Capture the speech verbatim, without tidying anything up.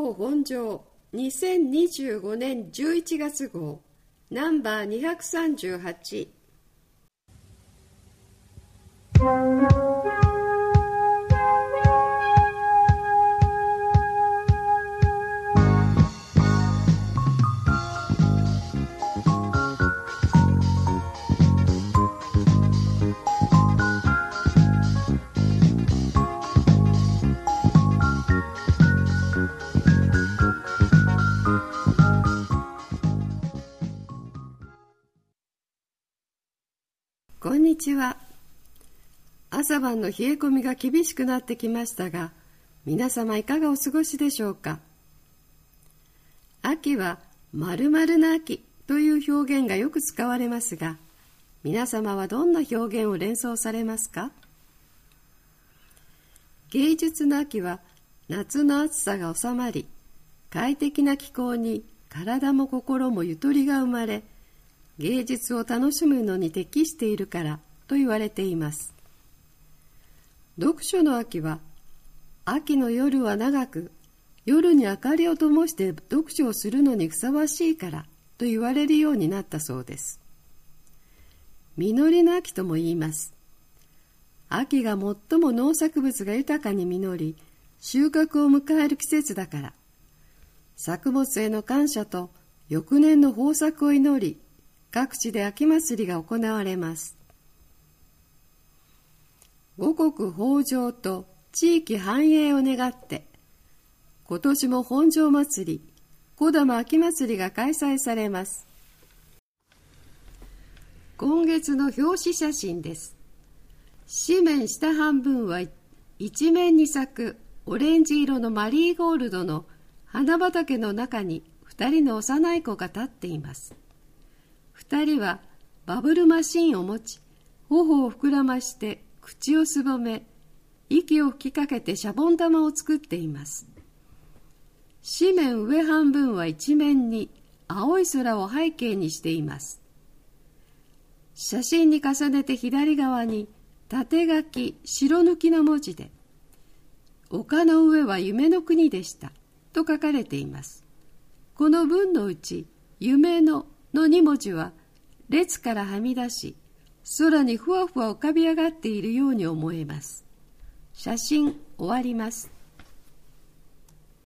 号本庄にせんにじゅうごねんじゅういちがつ号ナンバーにひゃくさんじゅうはち。こんにちは。朝晩の冷え込みが厳しくなってきましたが、皆様いかがお過ごしでしょうか。秋は〇〇な秋という表現がよく使われますが、皆様はどんな表現を連想されますか。芸術の秋は夏の暑さが収まり、快適な気候に体も心もゆとりが生まれ、芸術を楽しむのに適しているからと言われています。読書の秋は、秋の夜は長く、夜に明かりを灯して読書をするのにふさわしいからと言われるようになったそうです。実りの秋とも言います。秋が最も農作物が豊かに実り、収穫を迎える季節だから、作物への感謝と翌年の豊作を祈り、各地で秋祭りが行われます。五穀豊穣と地域繁栄を願って、今年も本庄祭り、小玉秋祭りが開催されます。今月の表紙写真です。紙面下半分は一面に咲くオレンジ色のマリーゴールドの花畑の中に二人の幼い子が立っています。二人はバブルマシンを持ち、頬を膨らまして口をすぼめ、息を吹きかけてシャボン玉を作っています。紙面上半分は一面に青い空を背景にしています。写真に重ねて左側に縦書き白抜きの文字で、丘の上は夢の国でしたと書かれています。この文のうち、夢ののに文字は列からはみ出し、空にふわふわ浮かび上がっているように思えます。写真終わります。